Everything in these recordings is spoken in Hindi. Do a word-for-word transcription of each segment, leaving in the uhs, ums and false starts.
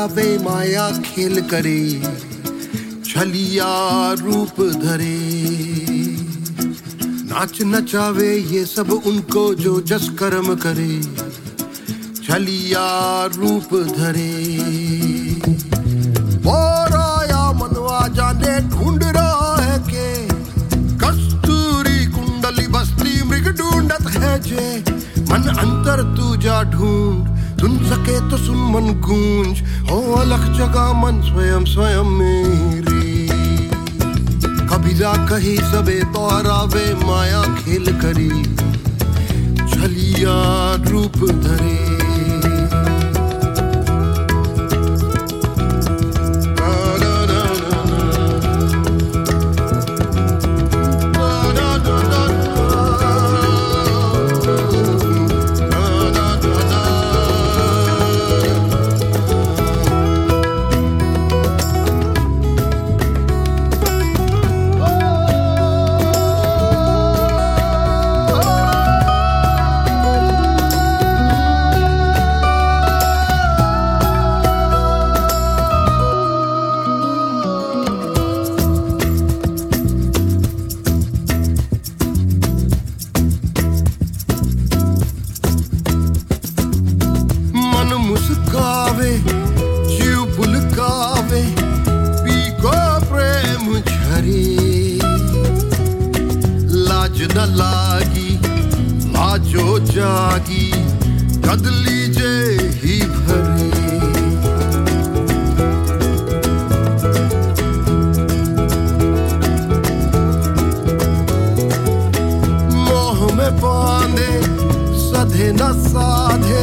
दोहरावे माया खेल करे, छलिया रूप धरे। नाच नचावे ये सब उनको जो जस कर्म करे, छलिया रूप धरे। बोराया मनवा जाने ढूंढ रहा है के, कस्तूरी कुंडली बस्ती मृग ढूंढत है जे। मन अंतर तू जा ढूंढ, सुन सके तो सुन मन गूंज, हो अलग जगह मन स्वयं स्वयं मेरी। कबीरा कही सबे दोहरावे माया खेल करी, छलिया रूप धरे। मुस्कावे जीव बुलकावे, पी को प्रेम झरे। लाज न लागी लाजो जागी, कदली जे ही भरे। मोह में बांधे सधे न साधे,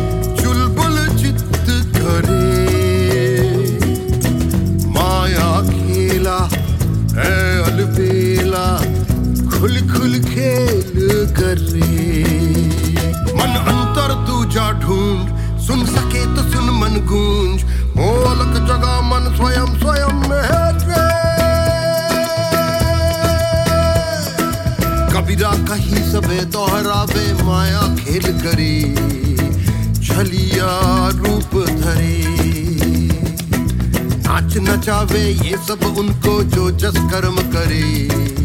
माया खेला है अलबेला, खुल खुल खेल करे। मन अंतर तू जा ढूंढ, सुन सके तो सुन मन गूंज, हो अलग जगह मन स्वयं स्वयं मेरे। कबीरा कही सबे दोहरावे माया खेल करी, छलिया रूप धरे। नाच नचावे ये सब उनको जो जस कर्म करे,